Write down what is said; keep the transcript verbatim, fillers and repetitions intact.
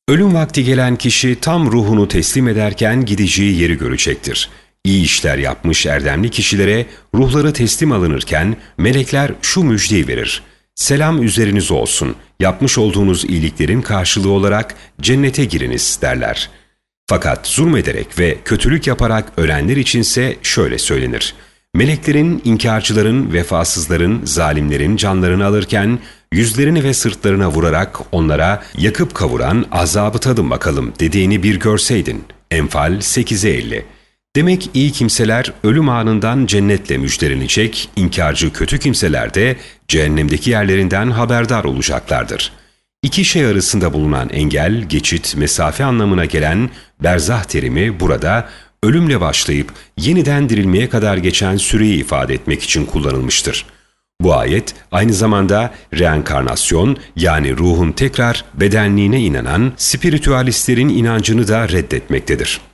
Ölüm vakti gelen kişi tam ruhunu teslim ederken gideceği yeri görecektir. İyi işler yapmış erdemli kişilere ruhları teslim alınırken melekler şu müjdeyi verir: "Selam üzeriniz olsun, yapmış olduğunuz iyiliklerin karşılığı olarak cennete giriniz" derler. Fakat zulmederek ve kötülük yaparak ölenler içinse şöyle söylenir: meleklerin, inkarcıların, vefasızların, zalimlerin canlarını alırken yüzlerini ve sırtlarına vurarak onlara yakıp kavuran azabı tadın bakalım dediğini bir görseydin. Enfal sekize elli. Demek iyi kimseler ölüm anından cennetle müjdelenecek, inkarcı kötü kimseler de cehennemdeki yerlerinden haberdar olacaklardır. İki şey arasında bulunan engel, geçit, mesafe anlamına gelen berzah terimi burada ölümle başlayıp yeniden dirilmeye kadar geçen süreyi ifade etmek için kullanılmıştır. Bu ayet aynı zamanda reenkarnasyon, yani ruhun tekrar bedenliğine inanan spiritüalistlerin inancını da reddetmektedir.